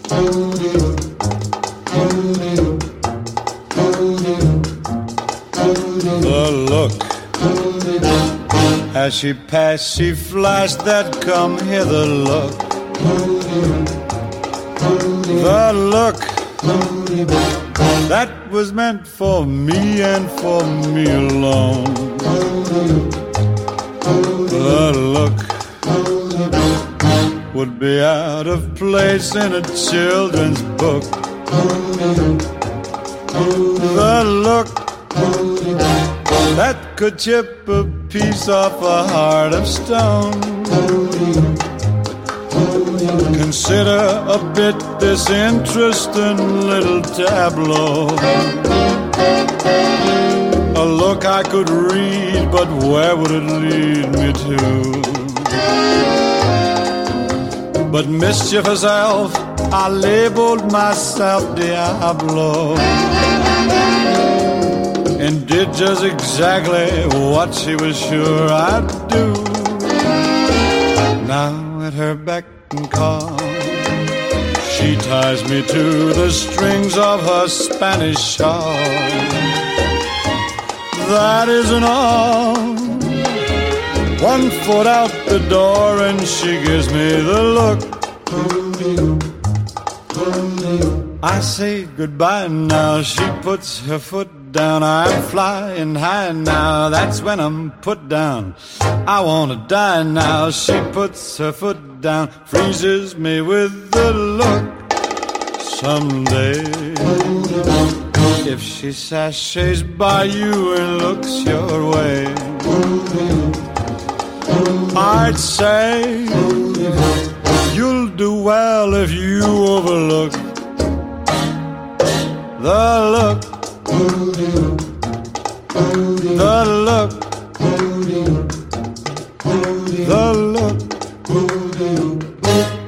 The look as she passed, she flashed that come hither look. The look that was meant for me and for me alone. The look would be out of place in a children's book. The look that could chip a piece off a heart of stone. Consider a bit this interesting little tableau. A look I could read, but where would it lead me to? But mischievous elf, I labeled myself Diablo, and did just exactly what she was sure I'd do. Now at her beck and call, she ties me to the strings of her Spanish shawl. That isn't all. 1 foot out the door and she gives me the look. I say goodbye now, she puts her foot down. I'm flying high now, that's when I'm put down. I wanna die now, she puts her foot down, freezes me with the look. Someday, if she sashays by you and looks your way, I'd say you'll do well if you overlook the look, the look, the look.